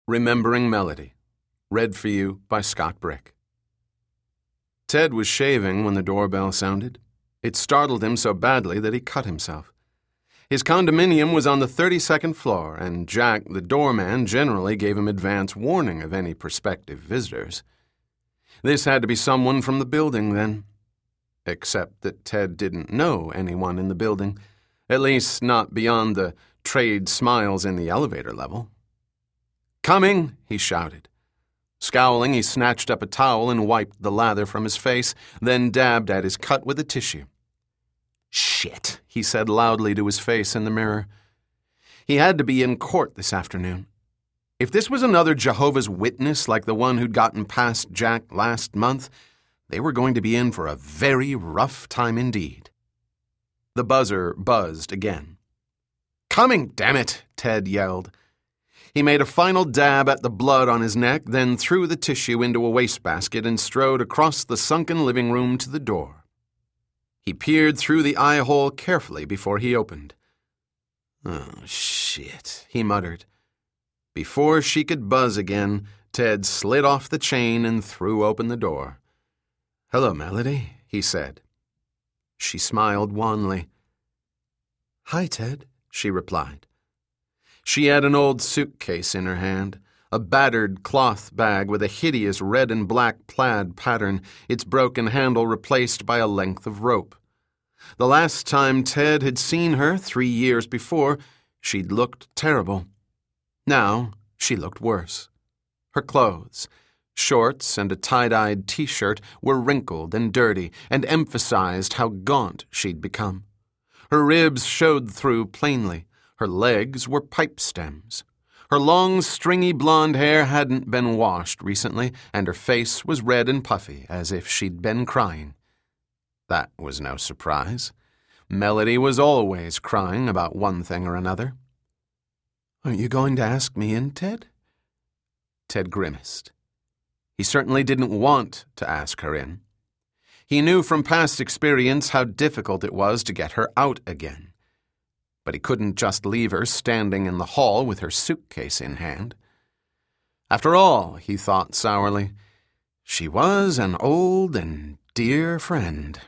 Remembering Melody, read for you by Scott Brick. Ted was shaving when the doorbell sounded. It startled him so badly that he cut himself. His condominium was on the 32nd floor, and Jack, the doorman, generally gave him advance warning of any prospective visitors. This had to be someone from the building, then. Except that Ted didn't know anyone in the building, at least not beyond the trade smiles in the elevator level. "Coming!" he shouted. Scowling, he snatched up a towel and wiped the lather from his face, then dabbed at his cut with a tissue. "Shit," he said loudly to his face in the mirror. He had to be in court this afternoon. If this was another Jehovah's Witness like the one who'd gotten past Jack last month, they were going to be in for a very rough time indeed. The buzzer buzzed again. "Coming, damn it!" Ted yelled. He made a final dab at the blood on his neck, then threw the tissue into a wastebasket and strode across the sunken living room to the door. He peered through the eye hole carefully before he opened. "Oh, shit," he muttered. Before she could buzz again, Ted slid off the chain and threw open the door. "Hello, Melody," he said. She smiled wanly. "Hi, Ted," she replied. She had an old suitcase in her hand, a battered cloth bag with a hideous red and black plaid pattern, its broken handle replaced by a length of rope. The last time Ted had seen her, 3 years before, she'd looked terrible. Now she looked worse. Her clothes, shorts and a tie-dyed T-shirt, were wrinkled and dirty and emphasized how gaunt she'd become. Her ribs showed through plainly. Her legs were pipe stems. Her long, stringy blonde hair hadn't been washed recently, and her face was red and puffy, as if she'd been crying. That was no surprise. Melody was always crying about one thing or another. "Aren't you going to ask me in, Ted?" Ted grimaced. He certainly didn't want to ask her in. He knew from past experience how difficult it was to get her out again. But he couldn't just leave her standing in the hall with her suitcase in hand. After all, he thought sourly, she was an old and dear friend.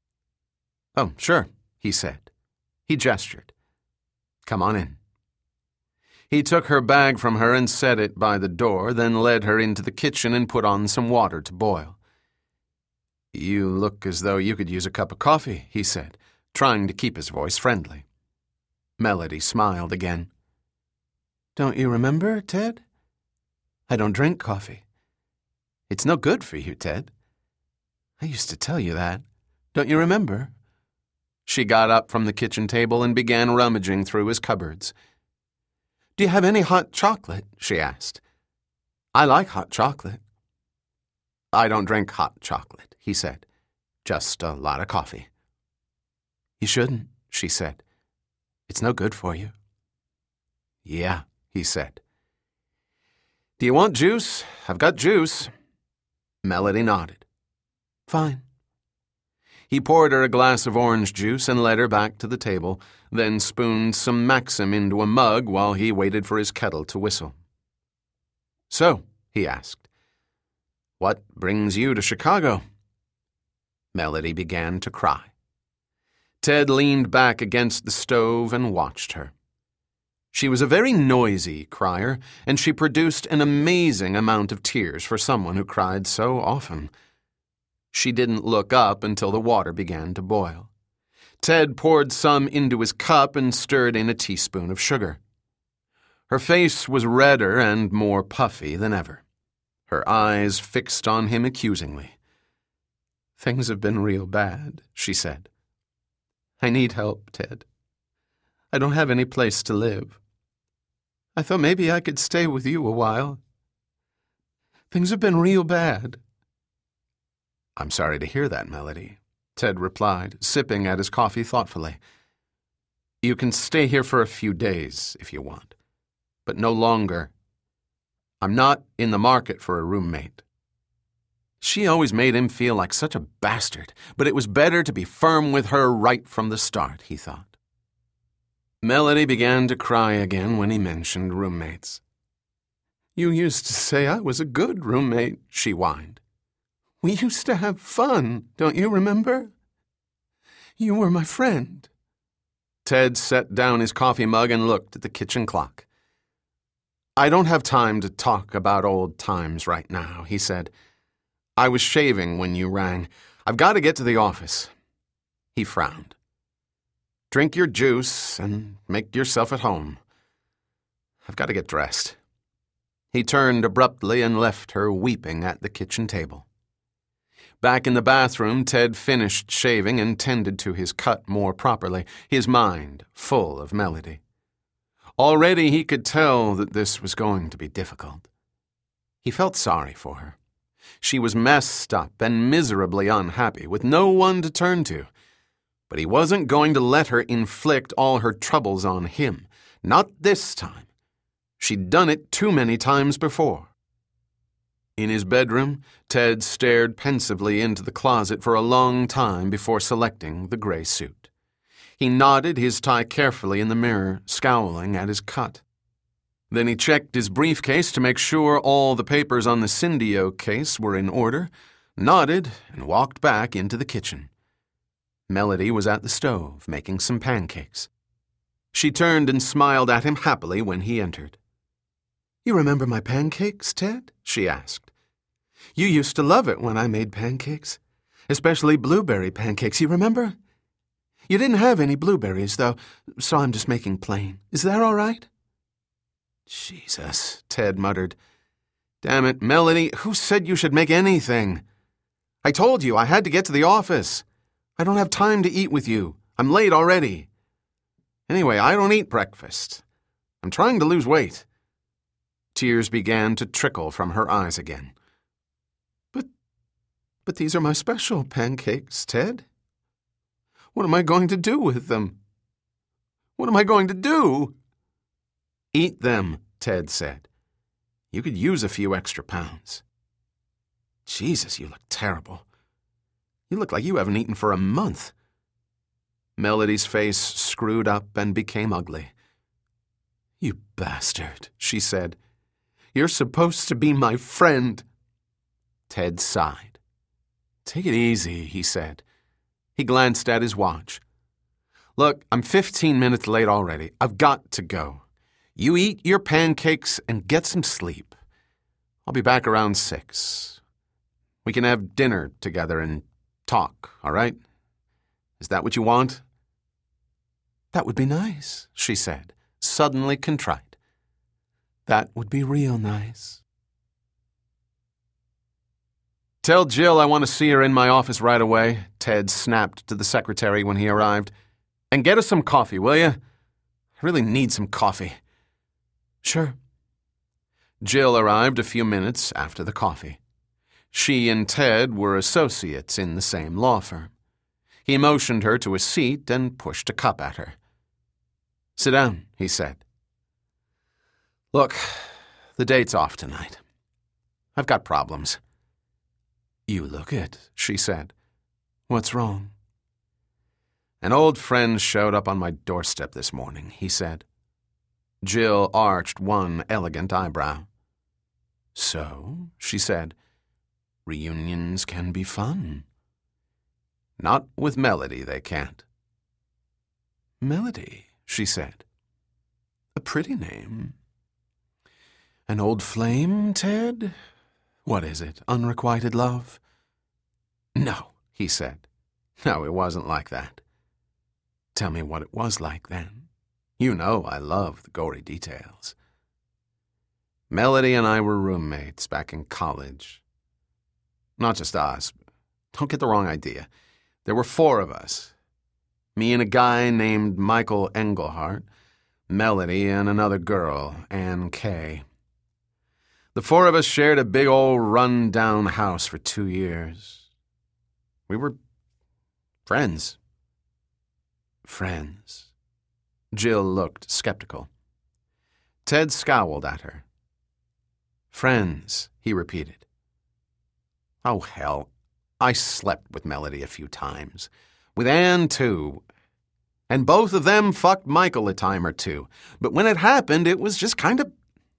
"Oh, sure," he said. He gestured. "Come on in." He took her bag from her and set it by the door, then led her into the kitchen and put on some water to boil. "You look as though you could use a cup of coffee," he said, trying to keep his voice friendly. Melody smiled again. "Don't you remember, Ted? I don't drink coffee. It's no good for you, Ted. I used to tell you that. Don't you remember?" She got up from the kitchen table and began rummaging through his cupboards. "Do you have any hot chocolate?" she asked. "I like hot chocolate." "I don't drink hot chocolate," he said. "Just a lot of coffee." "You shouldn't," she said. "It's no good for you." "Yeah," he said. "Do you want juice? I've got juice." Melody nodded. "Fine." He poured her a glass of orange juice and led her back to the table, then spooned some Maxim into a mug while he waited for his kettle to whistle. "So," he asked, "what brings you to Chicago?" Melody began to cry. Ted leaned back against the stove and watched her. She was a very noisy crier, and she produced an amazing amount of tears for someone who cried so often. She didn't look up until the water began to boil. Ted poured some into his cup and stirred in a teaspoon of sugar. Her face was redder and more puffy than ever. Her eyes fixed on him accusingly. "Things have been real bad," she said. "I need help, Ted. I don't have any place to live. I thought maybe I could stay with you a while. Things have been real bad." "I'm sorry to hear that, Melody," Ted replied, sipping at his coffee thoughtfully. "You can stay here for a few days if you want, but no longer. I'm not in the market for a roommate." She always made him feel like such a bastard, but it was better to be firm with her right from the start, he thought. Melody began to cry again when he mentioned roommates. You used to say I was a good roommate, she whined. We used to have fun, don't you remember? You were my friend. Ted set down his coffee mug and looked at the kitchen clock. I don't have time to talk about old times right now, he said. I was shaving when you rang. I've got to get to the office. He frowned. Drink your juice and make yourself at home. I've got to get dressed. He turned abruptly and left her weeping at the kitchen table. Back in the bathroom, Ted finished shaving and tended to his cut more properly, his mind full of Melody. Already he could tell that this was going to be difficult. He felt sorry for her. She was messed up and miserably unhappy, with no one to turn to. But he wasn't going to let her inflict all her troubles on him. Not this time. She'd done it too many times before. In his bedroom, Ted stared pensively into the closet for a long time before selecting the gray suit. He knotted his tie carefully in the mirror, scowling at his cut. Then he checked his briefcase to make sure all the papers on the Cindio case were in order, nodded, and walked back into the kitchen. Melody was at the stove, making some pancakes. She turned and smiled at him happily when he entered. You remember my pancakes, Ted? She asked. You used to love it when I made pancakes, especially blueberry pancakes, you remember? You didn't have any blueberries, though, so I'm just making plain. Is that all right? Jesus, Ted muttered. Damn it, Melody, who said you should make anything? I told you I had to get to the office. I don't have time to eat with you. I'm late already. Anyway, I don't eat breakfast. I'm trying to lose weight. Tears began to trickle from her eyes again. But these are my special pancakes, Ted. What am I going to do with them? What am I going to do? Eat them, Ted said. You could use a few extra pounds. Jesus, you look terrible. You look like you haven't eaten for a month. Melody's face screwed up and became ugly. You bastard, she said. You're supposed to be my friend. Ted sighed. Take it easy, he said. He glanced at his watch. Look, I'm 15 minutes late already. I've got to go. You eat your pancakes and get some sleep. I'll be back around 6. We can have dinner together and talk, all right? Is that what you want? That would be nice, she said, suddenly contrite. That would be real nice. Tell Jill I want to see her in my office right away, Ted snapped to the secretary when he arrived. And get us some coffee, will you? I really need some coffee. Sure. Jill arrived a few minutes after the coffee. She and Ted were associates in the same law firm. He motioned her to a seat and pushed a cup at her. Sit down, he said. Look, the date's off tonight. I've got problems. You look it, she said. What's wrong? An old friend showed up on my doorstep this morning, he said. Jill arched one elegant eyebrow. So, she said, reunions can be fun. Not with Melody, they can't. Melody, she said. A pretty name. An old flame, Ted? What is it, unrequited love? No, he said. No, it wasn't like that. Tell me what it was like then. You know I love the gory details. Melody and I were roommates back in college. Not just us. Don't get the wrong idea. There were 4 of us. Me and a guy named Michael Engelhart, Melody and another girl, Ann Kay. The 4 of us shared a big old run-down house for 2 years. We were friends. Friends. Jill looked skeptical. Ted scowled at her. Friends, he repeated. Oh, hell. I slept with Melody a few times. With Ann, too. And both of them fucked Michael a time or two. But when it happened, it was just kind of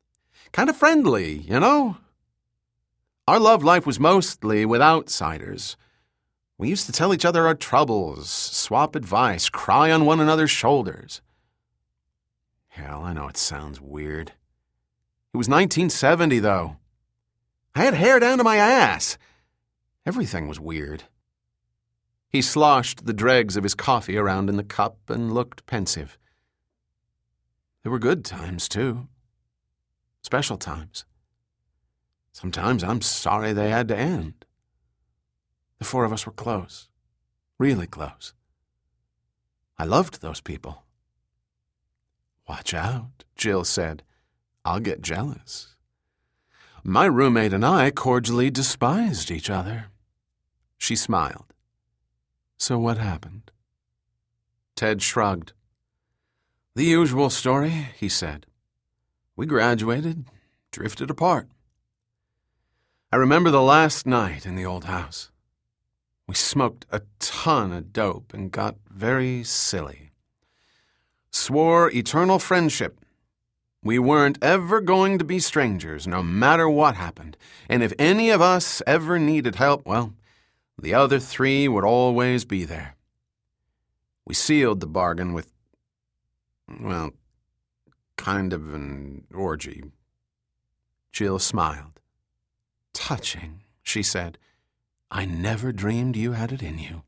kind of friendly, you know? Our love life was mostly with outsiders. We used to tell each other our troubles, swap advice, cry on one another's shoulders. Hell, I know it sounds weird. It was 1970, though. I had hair down to my ass. Everything was weird. He sloshed the dregs of his coffee around in the cup and looked pensive. There were good times, too. Special times. Sometimes I'm sorry they had to end. The four of us were close. Really close. I loved those people. Watch out, Jill said. I'll get jealous. My roommate and I cordially despised each other. She smiled. So what happened? Ted shrugged. The usual story, he said. We graduated, drifted apart. I remember the last night in the old house. We smoked a ton of dope and got very silly. Swore eternal friendship. We weren't ever going to be strangers, no matter what happened. And if any of us ever needed help, well, the other three would always be there. We sealed the bargain with, well, kind of an orgy. Jill smiled. Touching, she said. I never dreamed you had it in you.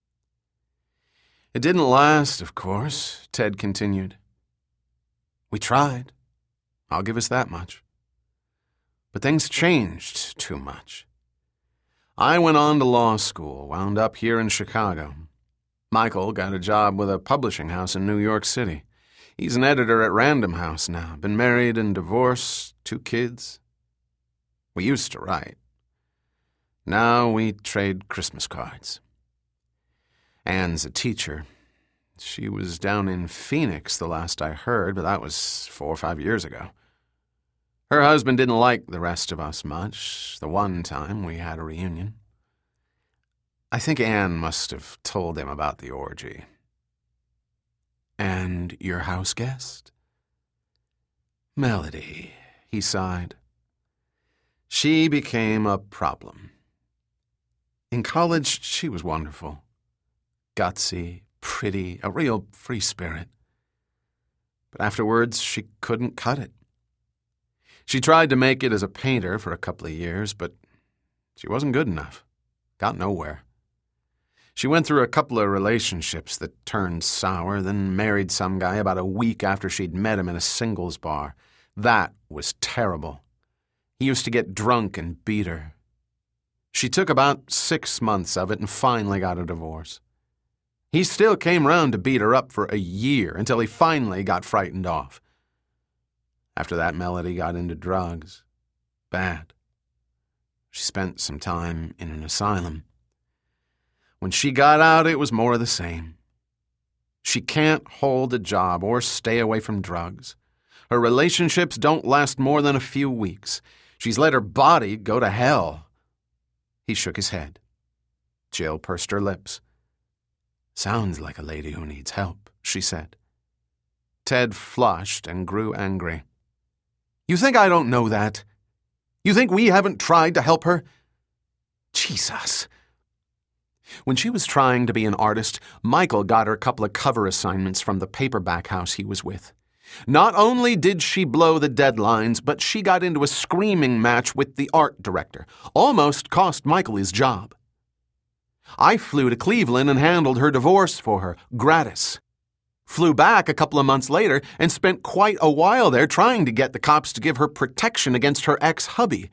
It didn't last, of course, Ted continued. We tried. I'll give us that much. But things changed too much. I went on to law school, wound up here in Chicago. Michael got a job with a publishing house in New York City. He's an editor at Random House now, been married and divorced, 2 kids. We used to write. Now we trade Christmas cards. Anne's a teacher. She was down in Phoenix the last I heard, but that was 4 or 5 years ago. Her husband didn't like the rest of us much, the one time we had a reunion. I think Anne must have told him about the orgy. And your house guest? Melody, he sighed. She became a problem. In college, she was wonderful. Gutsy, pretty, a real free spirit. But afterwards, she couldn't cut it. She tried to make it as a painter for a couple of years, but she wasn't good enough. Got nowhere. She went through a couple of relationships that turned sour, then married some guy about a week after she'd met him in a singles bar. That was terrible. He used to get drunk and beat her. She took about 6 months of it and finally got a divorce. He still came round to beat her up for a year until he finally got frightened off. After that, Melody got into drugs. Bad. She spent some time in an asylum. When she got out, it was more of the same. She can't hold a job or stay away from drugs. Her relationships don't last more than a few weeks. She's let her body go to hell. He shook his head. Jill pursed her lips. Sounds like a lady who needs help, she said. Ted flushed and grew angry. You think I don't know that? You think we haven't tried to help her? Jesus. When she was trying to be an artist, Michael got her a couple of cover assignments from the paperback house he was with. Not only did she blow the deadlines, but she got into a screaming match with the art director. Almost cost Michael his job. I flew to Cleveland and handled her divorce for her, gratis. Flew back a couple of months later and spent quite a while there trying to get the cops to give her protection against her ex-hubby.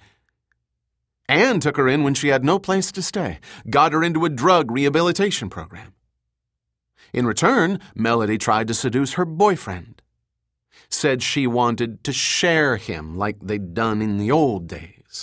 Anne took her in when she had no place to stay, got her into a drug rehabilitation program. In return, Melody tried to seduce her boyfriend. Said she wanted to share him like they'd done in the old days.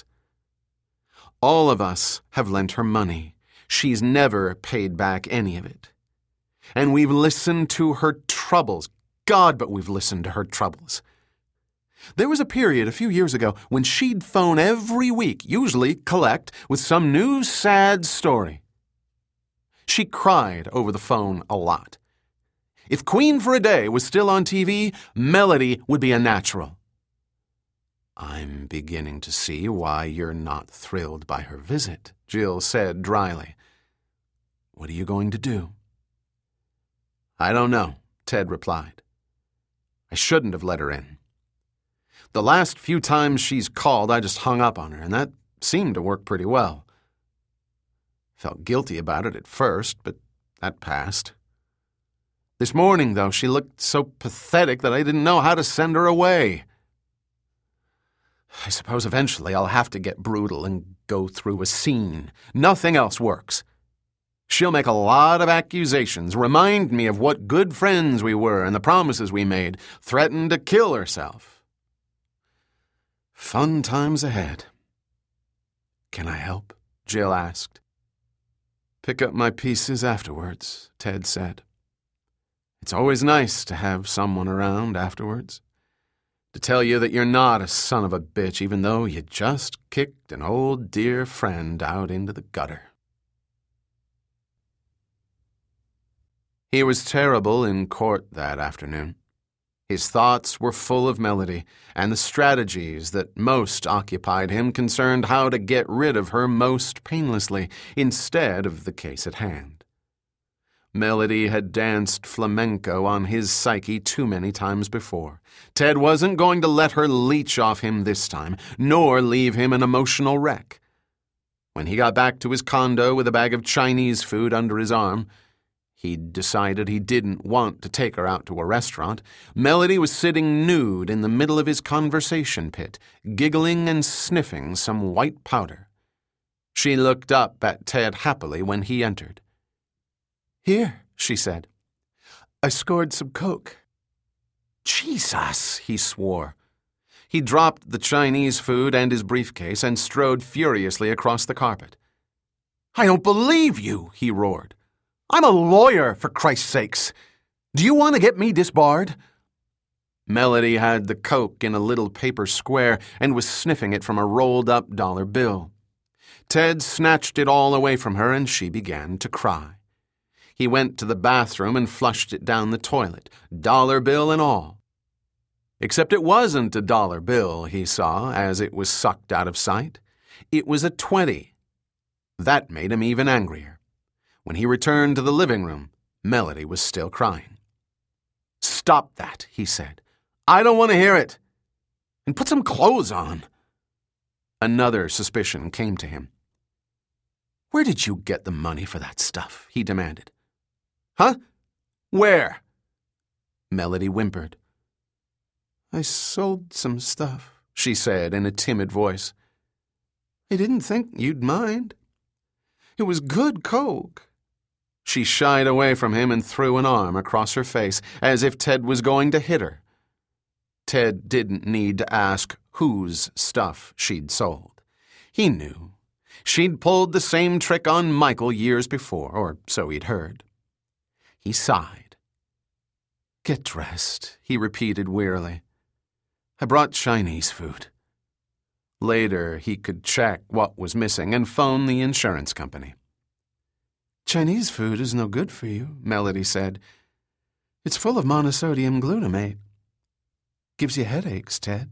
All of us have lent her money. She's never paid back any of it. And we've listened to her troubles. God, but we've listened to her troubles. There was a period a few years ago when she'd phone every week, usually collect, with some new sad story. She cried over the phone a lot. If Queen for a Day was still on TV, Melody would be a natural. I'm beginning to see why you're not thrilled by her visit, Jill said dryly. What are you going to do? I don't know, Ted replied. I shouldn't have let her in. The last few times she's called, I just hung up on her, and that seemed to work pretty well. Felt guilty about it at first, but that passed. This morning, though, she looked so pathetic that I didn't know how to send her away. I suppose eventually I'll have to get brutal and go through a scene. Nothing else works. She'll make a lot of accusations, remind me of what good friends we were and the promises we made, threaten to kill herself. Fun times ahead. Can I help? Jill asked. Pick up my pieces afterwards, Ted said. It's always nice to have someone around afterwards. To tell you that you're not a son of a bitch, even though you just kicked an old dear friend out into the gutter. He was terrible in court that afternoon. His thoughts were full of Melody, and the strategies that most occupied him concerned how to get rid of her most painlessly, instead of the case at hand. Melody had danced flamenco on his psyche too many times before. Ted wasn't going to let her leech off him this time, nor leave him an emotional wreck. When he got back to his condo with a bag of Chinese food under his arm, he'd decided he didn't want to take her out to a restaurant. Melody was sitting nude in the middle of his conversation pit, giggling and sniffing some white powder. She looked up at Ted happily when he entered. Here, she said. I scored some coke. Jesus, he swore. He dropped the Chinese food and his briefcase and strode furiously across the carpet. I don't believe you, he roared. I'm a lawyer, for Christ's sakes. Do you want to get me disbarred? Melody had the coke in a little paper square and was sniffing it from a rolled-up dollar bill. Ted snatched it all away from her and she began to cry. He went to the bathroom and flushed it down the toilet, dollar bill and all. Except it wasn't a dollar bill, he saw, as it was sucked out of sight. It was a 20. That made him even angrier. When he returned to the living room, Melody was still crying. Stop that, he said. I don't want to hear it. And put some clothes on. Another suspicion came to him. Where did you get the money for that stuff? He demanded. Huh? Where? Melody whimpered. I sold some stuff, she said in a timid voice. I didn't think you'd mind. It was good coke. She shied away from him and threw an arm across her face, as if Ted was going to hit her. Ted didn't need to ask whose stuff she'd sold. He knew. She'd pulled the same trick on Michael years before, or so he'd heard. He sighed. Get dressed, he repeated wearily. I brought Chinese food. Later, he could check what was missing and phone the insurance company. Chinese food is no good for you, Melody said. It's full of monosodium glutamate. Gives you headaches, Ted.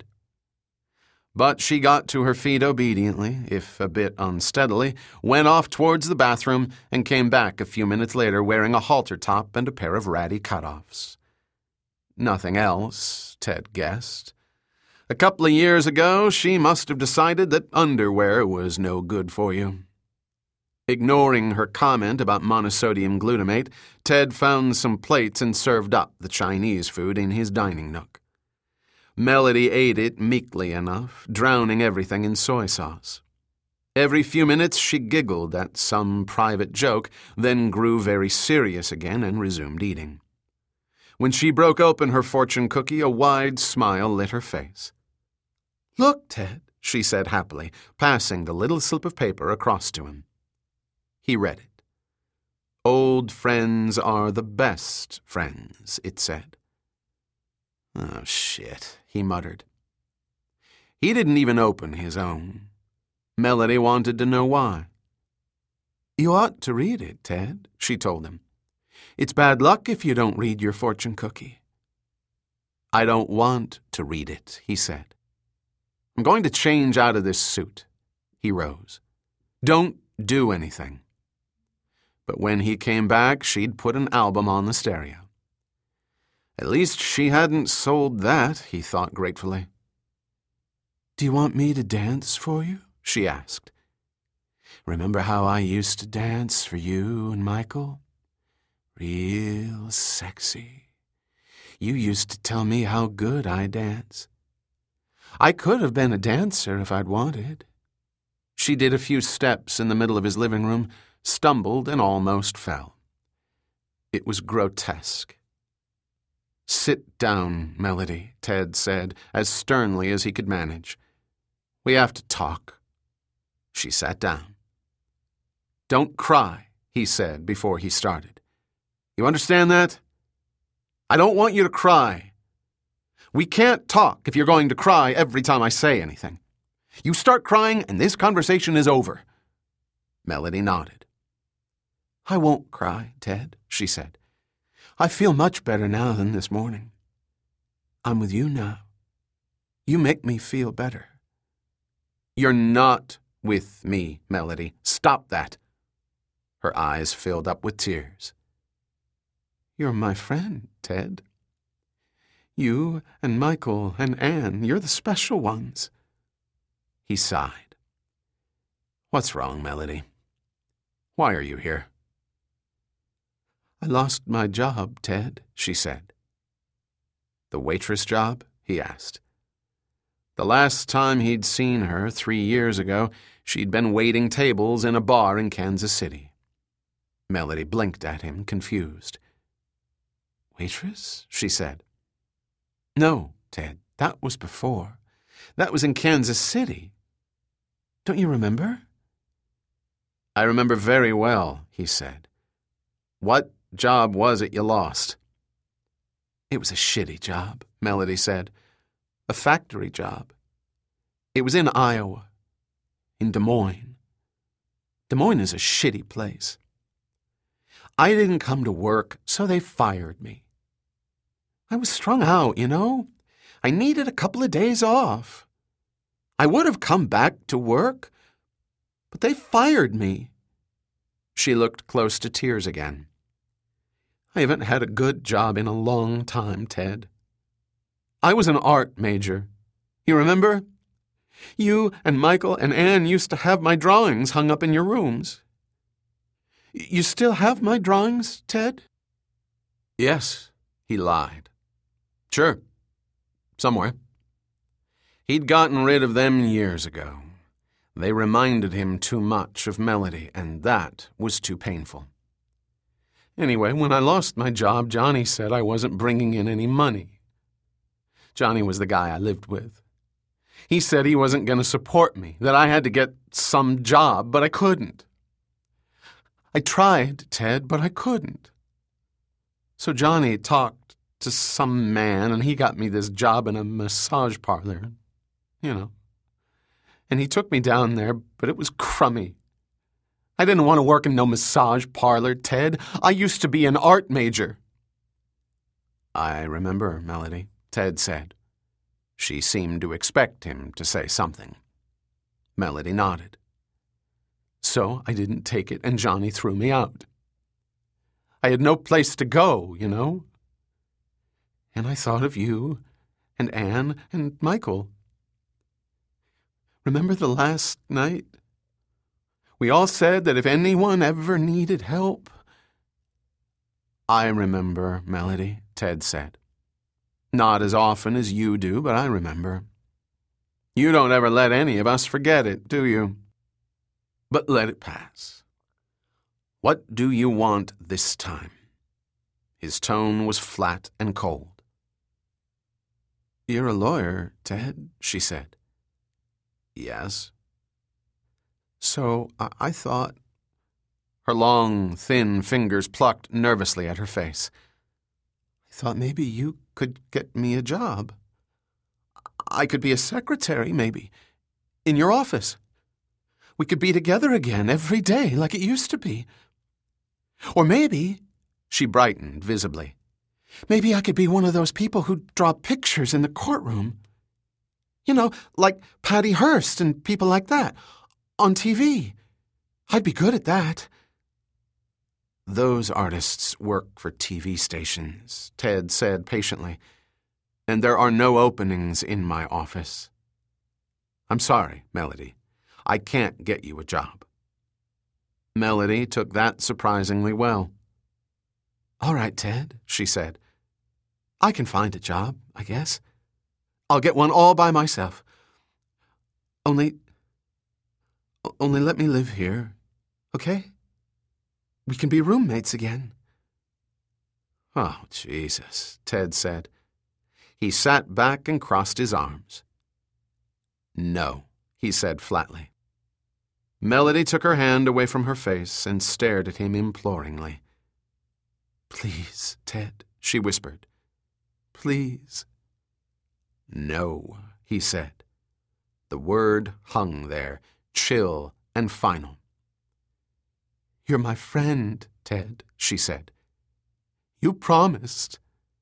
But she got to her feet obediently, if a bit unsteadily, went off towards the bathroom, and came back a few minutes later wearing a halter top and a pair of ratty cutoffs. Nothing else, Ted guessed. A couple of years ago, she must have decided that underwear was no good for you. Ignoring her comment about monosodium glutamate, Ted found some plates and served up the Chinese food in his dining nook. Melody ate it meekly enough, drowning everything in soy sauce. Every few minutes she giggled at some private joke, then grew very serious again and resumed eating. When she broke open her fortune cookie, a wide smile lit her face. Look, Ted, she said happily, passing the little slip of paper across to him. He read it. Old friends are the best friends, it said. Oh, shit, he muttered. He didn't even open his own. Melody wanted to know why. You ought to read it, Ted, she told him. It's bad luck if you don't read your fortune cookie. I don't want to read it, he said. I'm going to change out of this suit. He rose. Don't do anything. But when he came back, she'd put an album on the stereo. At least she hadn't sold that, he thought gratefully. Do you want me to dance for you? She asked. Remember how I used to dance for you and Michael? Real sexy. You used to tell me how good I dance. I could have been a dancer if I'd wanted. She did a few steps in the middle of his living room, stumbled, and almost fell. It was grotesque. Sit down, Melody, Ted said, as sternly as he could manage. We have to talk. She sat down. Don't cry, he said before he started. You understand that? I don't want you to cry. We can't talk if you're going to cry every time I say anything. You start crying and this conversation is over. Melody nodded. I won't cry, Ted, she said. I feel much better now than this morning. I'm with you now. You make me feel better. You're not with me, Melody. Stop that. Her eyes filled up with tears. You're my friend, Ted. You and Michael and Anne, you're the special ones. He sighed. What's wrong, Melody? Why are you here? I lost my job, Ted, she said. The waitress job? He asked. The last time he'd seen her, 3 years ago, she'd been waiting tables in a bar in Kansas City. Melody blinked at him, confused. Waitress? She said. No, Ted, that was before. That was in Kansas City. Don't you remember? I remember very well, he said. What job was it you lost? It was a shitty job, Melody said. A factory job. It was in Iowa, in Des Moines. Des Moines is a shitty place. I didn't come to work, so they fired me. I was strung out, you know. I needed a couple of days off. I would have come back to work, but they fired me. She looked close to tears again. I haven't had a good job in a long time, Ted. I was an art major. You remember? You and Michael and Anne used to have my drawings hung up in your rooms. You still have my drawings, Ted? Yes, he lied. Sure. Somewhere. He'd gotten rid of them years ago. They reminded him too much of Melody, and that was too painful. Anyway, when I lost my job, Johnny said I wasn't bringing in any money. Johnny was the guy I lived with. He said he wasn't going to support me, that I had to get some job, but I couldn't. I tried, Ted, but I couldn't. So Johnny talked to some man, and he got me this job in a massage parlor, you know. And he took me down there, but it was crummy. I didn't want to work in no massage parlor, Ted. I used to be an art major. I remember, Melody, Ted said. She seemed to expect him to say something. Melody nodded. So I didn't take it, and Johnny threw me out. I had no place to go, you know. And I thought of you, and Anne, and Michael. Remember the last night? We all said that if anyone ever needed help. I remember, Melody, Ted said. Not as often as you do, but I remember. You don't ever let any of us forget it, do you? But let it pass. What do you want this time? His tone was flat and cold. You're a lawyer, Ted, she said. Yes. So I thought... Her long, thin fingers plucked nervously at her face. I thought maybe you could get me a job. I could be a secretary, maybe, in your office. We could be together again every day like it used to be. Or maybe, she brightened visibly, maybe I could be one of those people who draw pictures in the courtroom. You know, like Patty Hearst and people like that. On TV. I'd be good at that. Those artists work for TV stations, Ted said patiently, and there are no openings in my office. I'm sorry, Melody. I can't get you a job. Melody took that surprisingly well. All right, Ted, she said. I can find a job, I guess. I'll get one all by myself. Only let me live here, okay? We can be roommates again. Oh, Jesus, Ted said. He sat back and crossed his arms. No, he said flatly. Melody took her hand away from her face and stared at him imploringly. Please, Ted, she whispered. Please. No, he said. The word hung there, chill and final. You're my friend, Ted, she said. You promised.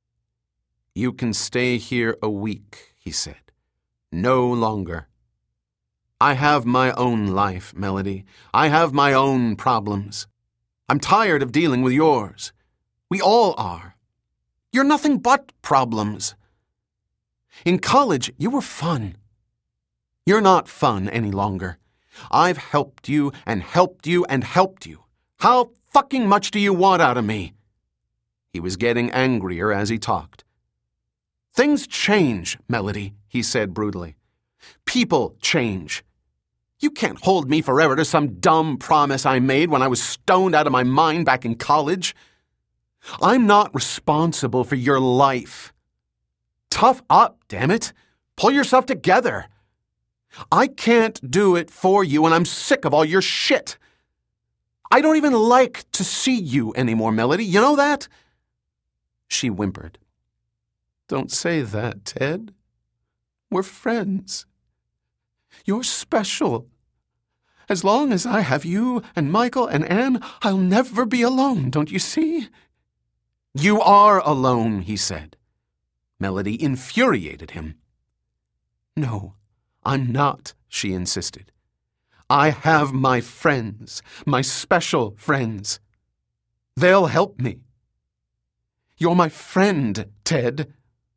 You can stay here a week, he said. No longer. I have my own life, Melody. I have my own problems. I'm tired of dealing with yours. We all are. You're nothing but problems. In college, you were fun. You're not fun any longer. I've helped you and helped you and helped you. How fucking much do you want out of me? He was getting angrier as he talked. Things change, Melody, he said brutally. People change. You can't hold me forever to some dumb promise I made when I was stoned out of my mind back in college. I'm not responsible for your life. Tough up, damn it. Pull yourself together. I can't do it for you, and I'm sick of all your shit. I don't even like to see you anymore, Melody. You know that? She whimpered. Don't say that, Ted. We're friends. You're special. As long as I have you and Michael and Anne, I'll never be alone, don't you see? You are alone, he said. Melody infuriated him. No, I'm not, she insisted. I have my friends, my special friends. They'll help me. You're my friend, Ted.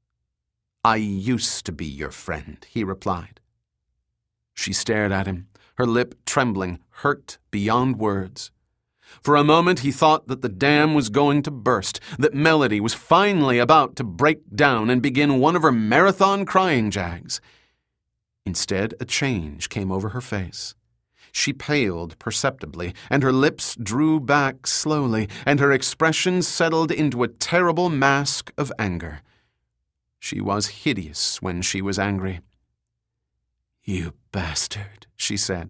I used to be your friend, he replied. She stared at him, her lip trembling, hurt beyond words. For a moment he thought that the dam was going to burst, that Melody was finally about to break down and begin one of her marathon crying jags. Instead, a change came over her face. She paled perceptibly, and her lips drew back slowly, and her expression settled into a terrible mask of anger. She was hideous when she was angry. You bastard, she said.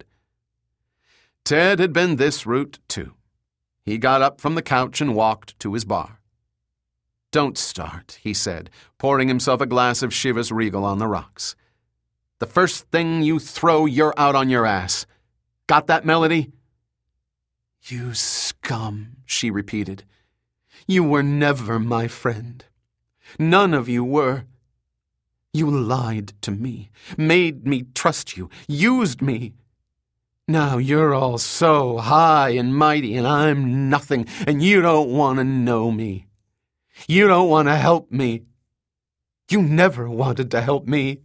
Ted had been this route, too. He got up from the couch and walked to his bar. Don't start, he said, pouring himself a glass of Chivas Regal on the rocks. The first thing you throw, you're out on your ass. Got that, Melody? You scum, she repeated. You were never my friend. None of you were. You lied to me, made me trust you, used me. Now you're all so high and mighty, and I'm nothing, and you don't want to know me. You don't want to help me. You never wanted to help me.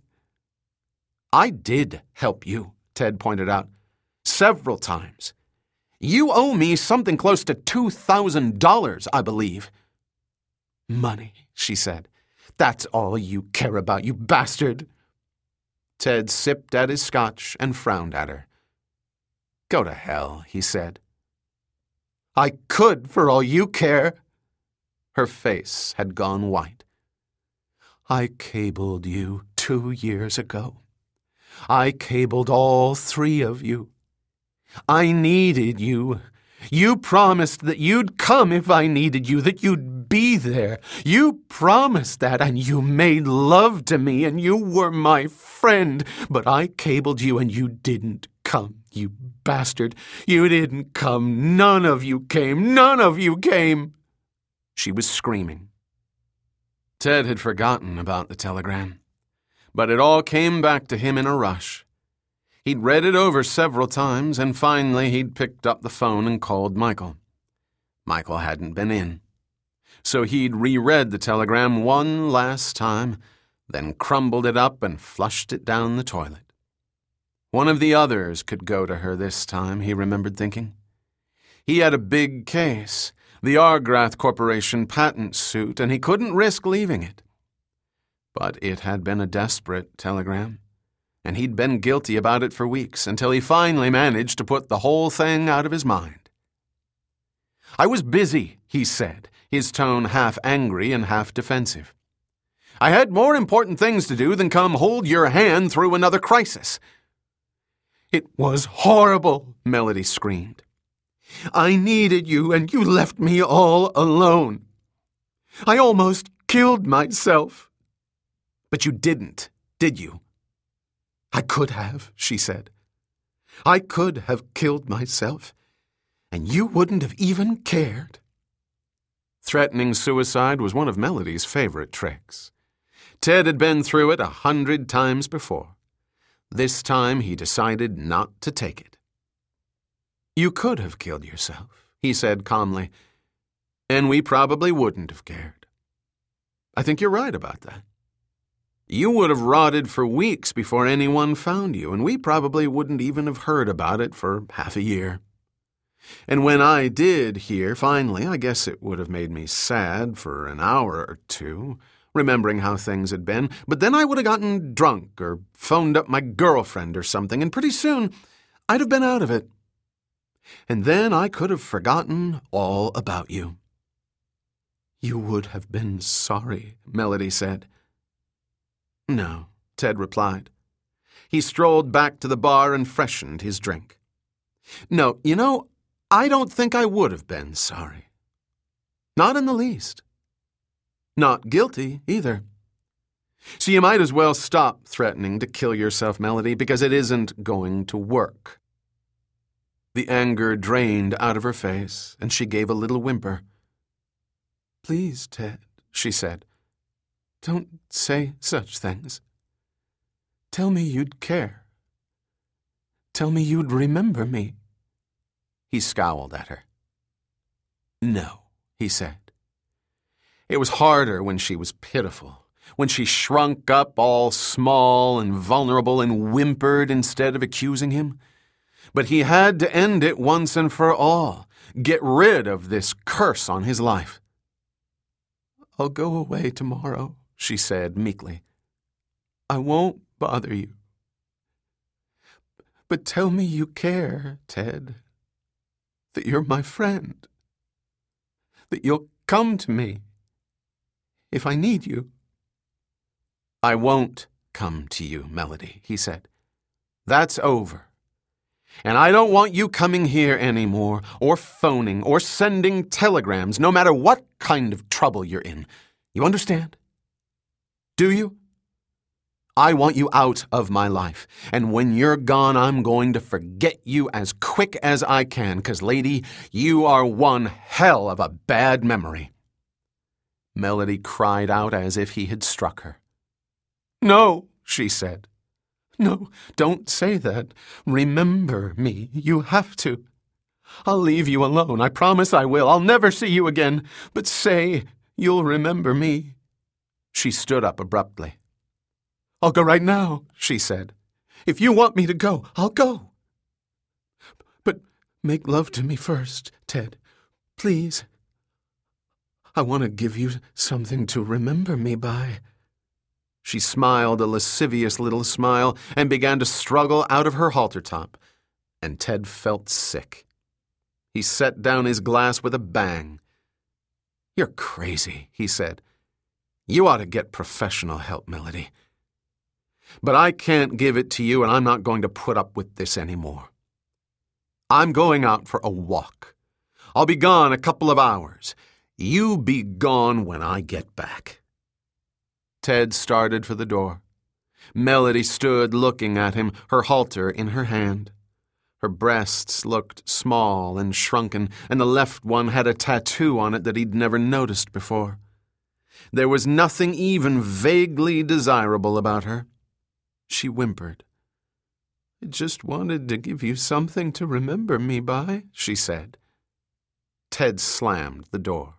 I did help you, Ted pointed out. Several times. You owe me something close to $2,000, I believe. Money, she said. That's all you care about, you bastard. Ted sipped at his scotch and frowned at her. Go to hell, he said. I could for all you care. Her face had gone white. I cabled you 2 years ago. I cabled all 3 of you. I needed you. You promised that you'd come if I needed you, that you'd be there. You promised that, and you made love to me, and you were my friend. But I cabled you, and you didn't come, you bastard. You didn't come. None of you came. None of you came. She was screaming. Ted had forgotten about the telegram. But it all came back to him in a rush. He'd read it over several times, and finally he'd picked up the phone and called Michael. Michael hadn't been in. So he'd reread the telegram one last time, then crumbled it up and flushed it down the toilet. One of the others could go to her this time, he remembered thinking. He had a big case, the Argrath Corporation patent suit, and he couldn't risk leaving it. But it had been a desperate telegram, and he'd been guilty about it for weeks until he finally managed to put the whole thing out of his mind. "I was busy," he said, his tone half angry and half defensive. "I had more important things to do than come hold your hand through another crisis." "It was horrible," Melody screamed. "I needed you, and you left me all alone. I almost killed myself." "But you didn't, did you?" "I could have," she said. "I could have killed myself, and you wouldn't have even cared." Threatening suicide was one of Melody's favorite tricks. Ted had been through it 100 times before. This time he decided not to take it. "You could have killed yourself," he said calmly, "and we probably wouldn't have cared. I think you're right about that. You would have rotted for weeks before anyone found you, and we probably wouldn't even have heard about it for half a year. And when I did hear, finally, I guess it would have made me sad for an hour or two, remembering how things had been, but then I would have gotten drunk or phoned up my girlfriend or something, and pretty soon I'd have been out of it. And then I could have forgotten all about you." "You would have been sorry," Melody said. "No," Ted replied. He strolled back to the bar and freshened his drink. "No, I don't think I would have been sorry. Not in the least. Not guilty, either. So you might as well stop threatening to kill yourself, Melody, because it isn't going to work." The anger drained out of her face, and she gave a little whimper. "Please, Ted," she said, "don't say such things. Tell me you'd care. Tell me you'd remember me." He scowled at her. "No," he said. It was harder when she was pitiful, when she shrunk up all small and vulnerable and whimpered instead of accusing him. But he had to end it once and for all, get rid of this curse on his life. "I'll go away tomorrow," she said meekly. "I won't bother you. But tell me you care, Ted, that you're my friend, that you'll come to me if I need you." "I won't come to you, Melody," he said. "That's over. And I don't want you coming here anymore, or phoning, or sending telegrams, no matter what kind of trouble you're in. You understand? Do you? I want you out of my life, and when you're gone, I'm going to forget you as quick as I can, 'cause, lady, you are one hell of a bad memory." Melody cried out as if he had struck her. "No," she said. "No, don't say that. Remember me. You have to. I'll leave you alone. I promise I will. I'll never see you again. But say you'll remember me." She stood up abruptly. "I'll go right now," she said. "If you want me to go, I'll go. But make love to me first, Ted. Please. I want to give you something to remember me by." She smiled a lascivious little smile and began to struggle out of her halter top, and Ted felt sick. He set down his glass with a bang. "You're crazy," he said. "You ought to get professional help, Melody. But I can't give it to you, and I'm not going to put up with this anymore. I'm going out for a walk. I'll be gone a couple of hours. You be gone when I get back." Ted started for the door. Melody stood looking at him, her halter in her hand. Her breasts looked small and shrunken, and the left one had a tattoo on it that he'd never noticed before. There was nothing even vaguely desirable about her, she whimpered. "I just wanted to give you something to remember me by," she said. Ted slammed the door.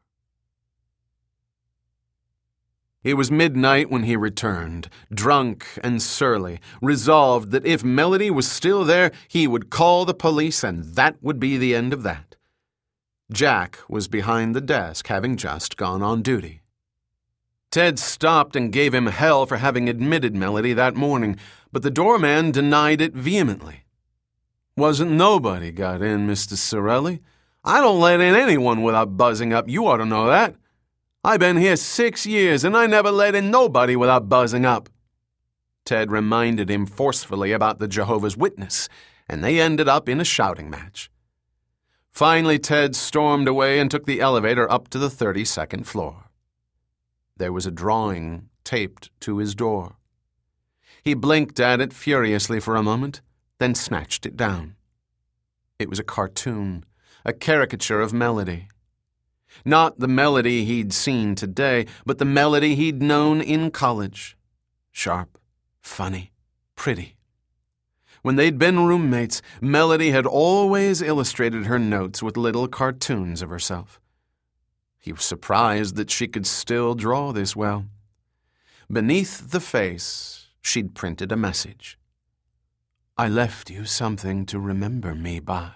It was midnight when he returned, drunk and surly, resolved that if Melody was still there, he would call the police and that would be the end of that. Jack was behind the desk, having just gone on duty. Ted stopped and gave him hell for having admitted Melody that morning, but the doorman denied it vehemently. "Wasn't nobody got in, Mr. Sorelli. I don't let in anyone without buzzing up. You ought to know that. I've been here 6 years, and I never let in nobody without buzzing up." Ted reminded him forcefully about the Jehovah's Witness, and they ended up in a shouting match. Finally, Ted stormed away and took the elevator up to the 32nd floor. There was a drawing taped to his door. He blinked at it furiously for a moment, then snatched it down. It was a cartoon, a caricature of Melody. Not the Melody he'd seen today, but the Melody he'd known in college. Sharp, funny, pretty. When they'd been roommates, Melody had always illustrated her notes with little cartoons of herself. He was surprised that she could still draw this well. Beneath the face, she'd printed a message. "I left you something to remember me by."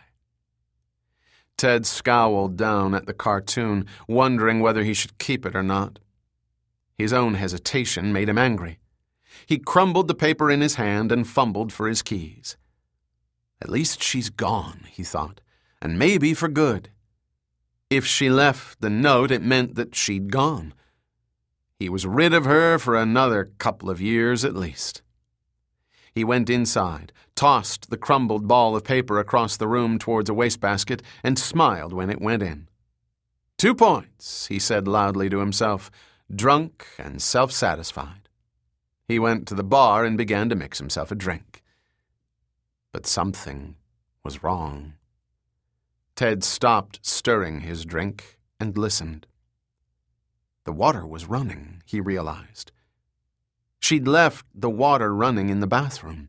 Ted scowled down at the cartoon, wondering whether he should keep it or not. His own hesitation made him angry. He crumbled the paper in his hand and fumbled for his keys. At least she's gone, he thought, and maybe for good. If she left the note, it meant that she'd gone. He was rid of her for another couple of years at least. He went inside, tossed the crumbled ball of paper across the room towards a wastebasket, and smiled when it went in. 2 points, he said loudly to himself, drunk and self-satisfied. He went to the bar and began to mix himself a drink. But something was wrong. Ted stopped stirring his drink and listened. The water was running, he realized. She'd left the water running in the bathroom.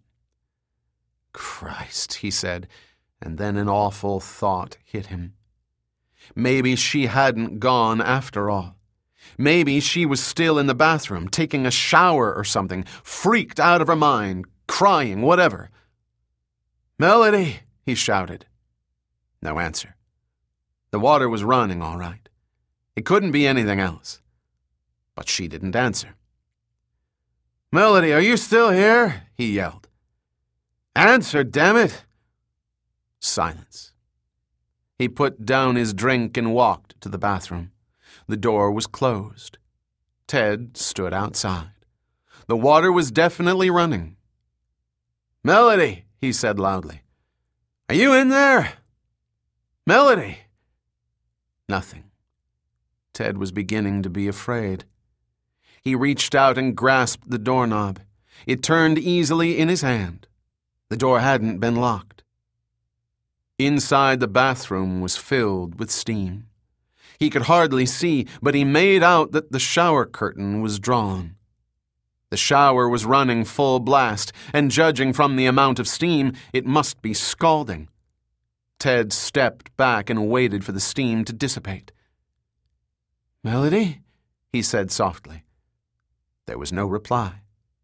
"Christ," he said, and then an awful thought hit him. Maybe she hadn't gone after all. Maybe she was still in the bathroom, taking a shower or something, freaked out of her mind, crying, whatever. "Melody," he shouted. No answer. The water was running all right. It couldn't be anything else. But she didn't answer. "Melody, are you still here?" he yelled. "Answer, damn it!" Silence. He put down his drink and walked to the bathroom. The door was closed. Ted stood outside. The water was definitely running. "Melody," he said loudly. "Are you in there? Melody!" Nothing. Ted was beginning to be afraid. He reached out and grasped the doorknob. It turned easily in his hand. The door hadn't been locked. Inside the bathroom was filled with steam. He could hardly see, but he made out that the shower curtain was drawn. The shower was running full blast, and judging from the amount of steam, it must be scalding. Ted stepped back and waited for the steam to dissipate. "Melody?" he said softly. There was no reply.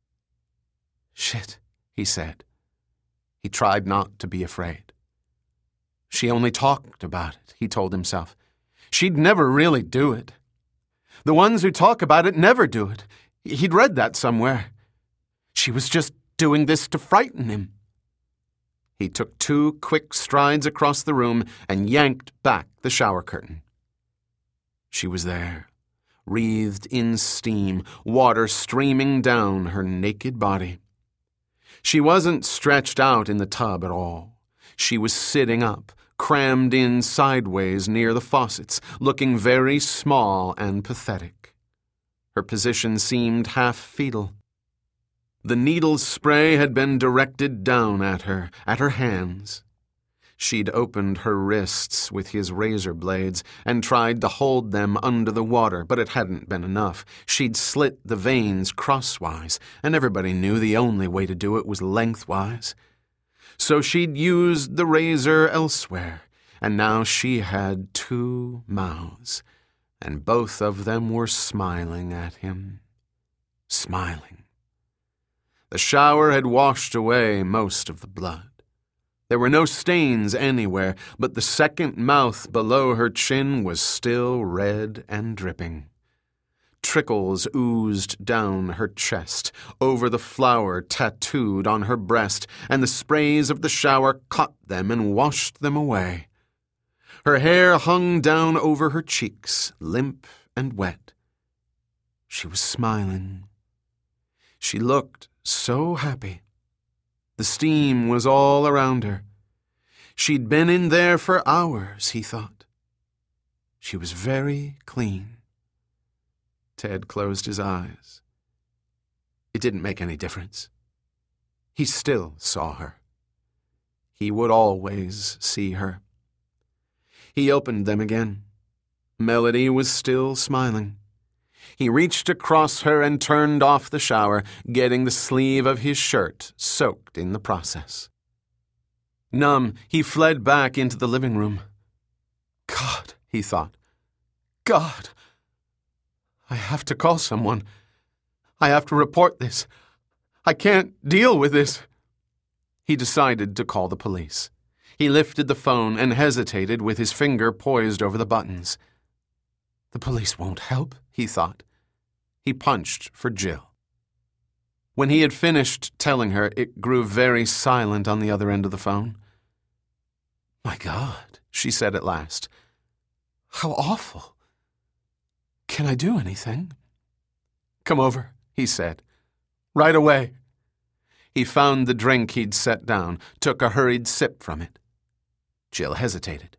"Shit," he said. He tried not to be afraid. She only talked about it, he told himself. She'd never really do it. The ones who talk about it never do it. He'd read that somewhere. She was just doing this to frighten him. He took 2 quick strides across the room and yanked back the shower curtain. She was there, wreathed in steam, water streaming down her naked body. She wasn't stretched out in the tub at all. She was sitting up, crammed in sideways near the faucets, looking very small and pathetic. Her position seemed half-fetal. The needle spray had been directed down at her hands. She'd opened her wrists with his razor blades and tried to hold them under the water, but it hadn't been enough. She'd slit the veins crosswise, and everybody knew the only way to do it was lengthwise. So she'd used the razor elsewhere, and now she had 2 mouths, and both of them were smiling at him. Smiling. The shower had washed away most of the blood. There were no stains anywhere, but the second mouth below her chin was still red and dripping. Trickles oozed down her chest, over the flower tattooed on her breast, and the sprays of the shower caught them and washed them away. Her hair hung down over her cheeks, limp and wet. She was smiling. She looked so happy. The steam was all around her. She'd been in there for hours, he thought. She was very clean. Ted closed his eyes. It didn't make any difference. He still saw her. He would always see her. He opened them again. Melody was still smiling. He reached across her and turned off the shower, getting the sleeve of his shirt soaked in the process. Numb, he fled back into the living room. God, he thought. God. I have to call someone. I have to report this. I can't deal with this. He decided to call the police. He lifted the phone and hesitated with his finger poised over the buttons. The police won't help, he thought. He punched for Jill. When he had finished telling her, it grew very silent on the other end of the phone. My God, she said at last. How awful. Can I do anything? Come over, he said. Right away. He found the drink he'd set down, took a hurried sip from it. Jill hesitated.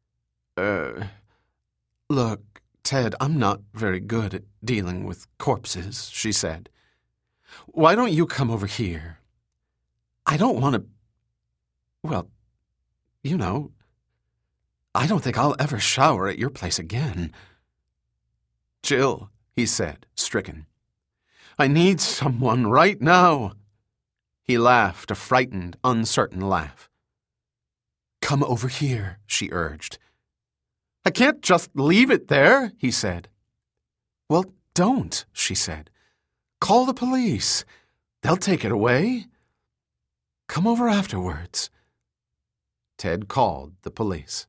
Look, Ted, I'm not very good at dealing with corpses, she said. Why don't you come over here? I don't want to... Well, you know, I don't think I'll ever shower at your place again. Jill, he said, stricken. I need someone right now. He laughed, a frightened, uncertain laugh. Come over here, she urged. I can't just leave it there, he said. Well, don't, she said. Call the police. They'll take it away. Come over afterwards. Ted called the police.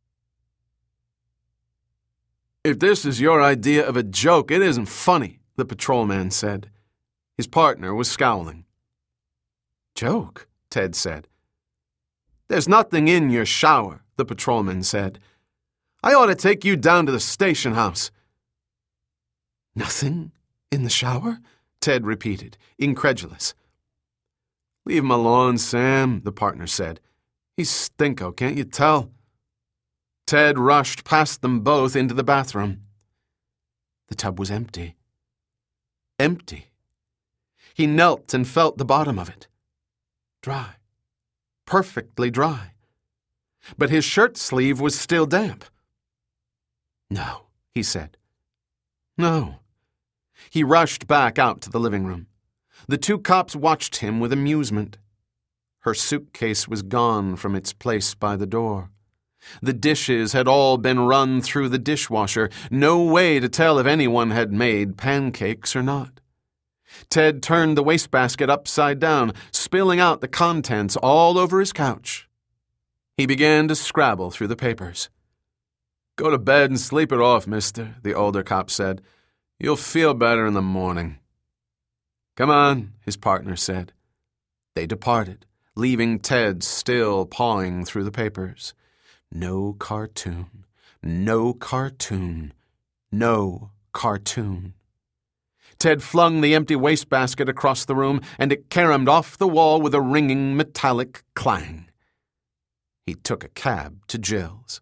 If this is your idea of a joke, it isn't funny, the patrolman said. His partner was scowling. Joke, Ted said. There's nothing in your shower, the patrolman said. I ought to take you down to the station house. Nothing in the shower? Ted repeated, incredulous. Leave him alone, Sam, the partner said. He's stinko, can't you tell? Ted rushed past them both into the bathroom. The tub was empty. Empty. He knelt and felt the bottom of it. Dry. Perfectly dry. But his shirt sleeve was still damp. No, he said. No. He rushed back out to the living room. The 2 cops watched him with amusement. Her suitcase was gone from its place by the door. The dishes had all been run through the dishwasher. No way to tell if anyone had made pancakes or not. Ted turned the wastebasket upside down, spilling out the contents all over his couch. He began to scrabble through the papers. Go to bed and sleep it off, mister, the older cop said. You'll feel better in the morning. Come on, his partner said. They departed, leaving Ted still pawing through the papers. No cartoon, no cartoon, no cartoon. Ted flung the empty wastebasket across the room, and it caromed off the wall with a ringing metallic clang. He took a cab to Jill's.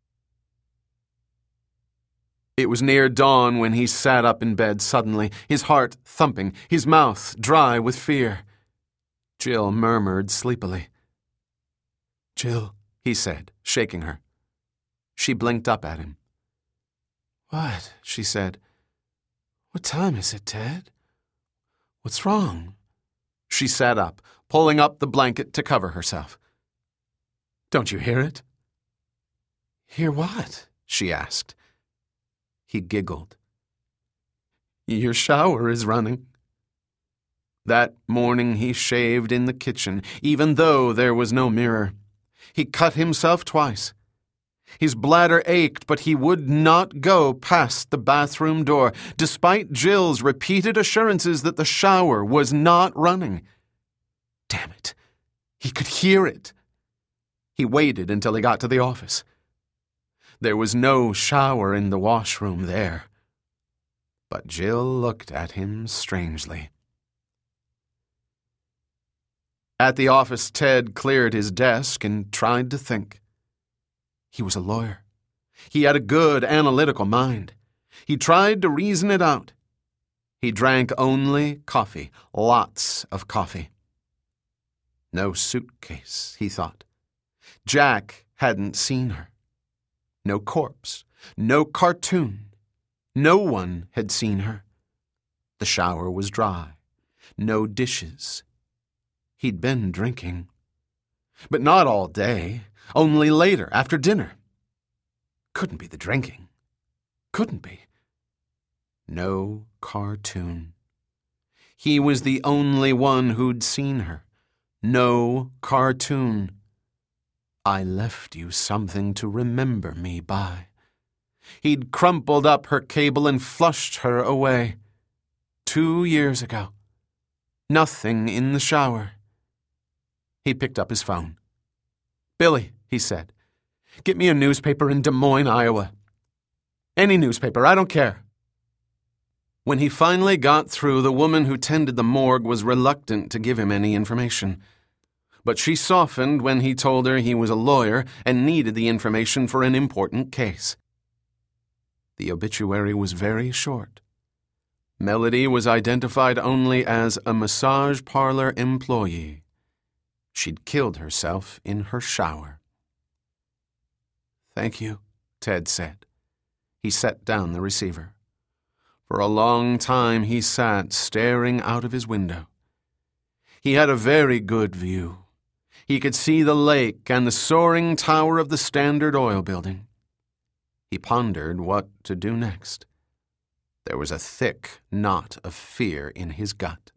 It was near dawn when he sat up in bed suddenly, his heart thumping, his mouth dry with fear. Jill murmured sleepily. Jill, he said, shaking her. She blinked up at him. "What?" she said. "What time is it, Ted? What's wrong?" She sat up, pulling up the blanket to cover herself. "Don't you hear it?" "Hear what?" she asked. He giggled. "Your shower is running." That morning he shaved in the kitchen, even though there was no mirror. He cut himself twice. His bladder ached, but he would not go past the bathroom door, despite Jill's repeated assurances that the shower was not running. Damn it! He could hear it. He waited until he got to the office. There was no shower in the washroom there. But Jill looked at him strangely. At the office, Ted cleared his desk and tried to think. He was a lawyer. He had a good analytical mind. He tried to reason it out. He drank only coffee, lots of coffee. No suitcase, he thought. Jack hadn't seen her. No corpse, no cartoon. No one had seen her. The shower was dry. No dishes. He'd been drinking. But not all day, only later, after dinner. Couldn't be the drinking. Couldn't be. No cartoon. He was the only one who'd seen her. No cartoon. I left you something to remember me by. He'd crumpled up her cable and flushed her away. 2 years ago. Nothing in the shower. He picked up his phone. "Billy," he said, "get me a newspaper in Des Moines, Iowa. Any newspaper, I don't care." When he finally got through, the woman who tended the morgue was reluctant to give him any information. But she softened when he told her he was a lawyer and needed the information for an important case. The obituary was very short. Melody was identified only as a massage parlor employee. She'd killed herself in her shower. "Thank you," Ted said. He set down the receiver. For a long time he sat staring out of his window. He had a very good view. He could see the lake and the soaring tower of the Standard Oil Building. He pondered what to do next. There was a thick knot of fear in his gut.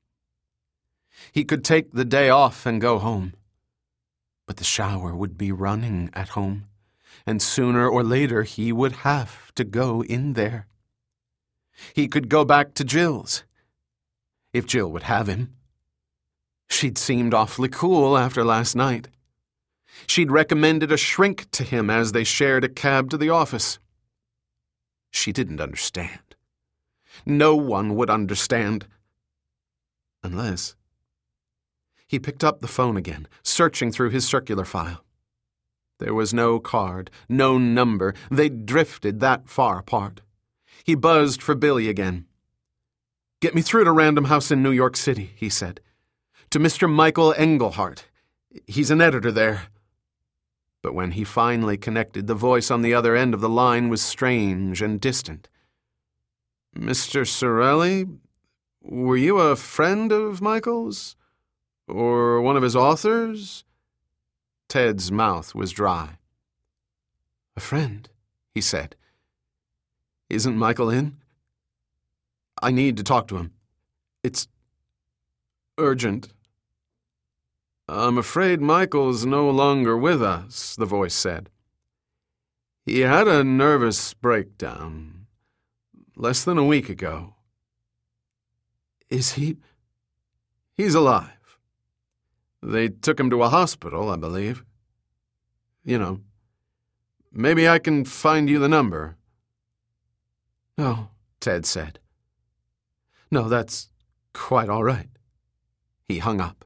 He could take the day off and go home. But the shower would be running at home, and sooner or later he would have to go in there. He could go back to Jill's, if Jill would have him. She'd seemed awfully cool after last night. She'd recommended a shrink to him as they shared a cab to the office. She didn't understand. No one would understand. Unless... He picked up the phone again, searching through his circular file. There was no card, no number. They'd drifted that far apart. He buzzed for Billy again. "Get me through to Random House in New York City," he said. "To Mr. Michael Engelhart. He's an editor there." But when he finally connected, the voice on the other end of the line was strange and distant. "Mr. Sorelli, were you a friend of Michael's? Or one of his authors?" Ted's mouth was dry. "A friend," he said. "Isn't Michael in? I need to talk to him. It's urgent." "I'm afraid Michael's no longer with us," the voice said. "He had a nervous breakdown less than a week ago." "Is he?" "He's alive. They took him to a hospital, I believe. You know, maybe I can find you the number." "No," Ted said. "No, that's quite all right." He hung up.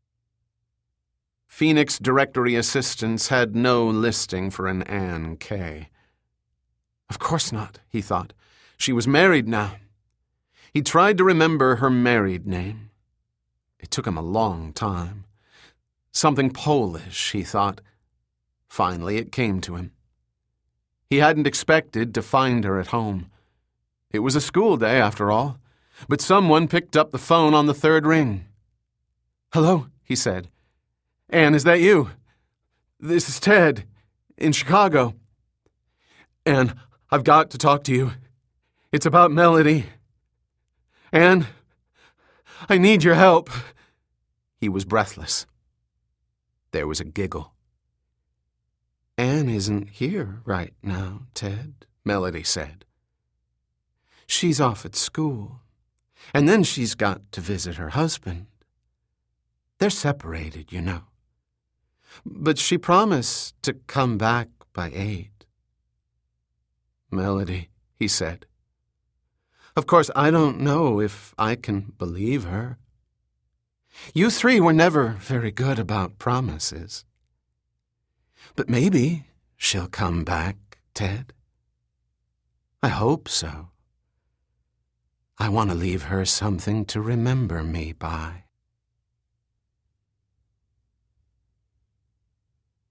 Phoenix Directory Assistants had no listing for an Ann Kay. Of course not, he thought. She was married now. He tried to remember her married name. It took him a long time. Something Polish, he thought. Finally, it came to him. He hadn't expected to find her at home. It was a school day, after all, but someone picked up the phone on the third ring. "Hello," he said. "Anne, is that you? This is Ted, in Chicago. Anne, I've got to talk to you. It's about Melody. Anne, I need your help." He was breathless. There was a giggle. "Anne isn't here right now, Ted," Melody said. "She's off at school, and then she's got to visit her husband. They're separated, you know. But she promised to come back by 8. "Melody," he said. "Of course, I don't know if I can believe her. You three were never very good about promises. But maybe she'll come back, Ted. I hope so. I want to leave her something to remember me by."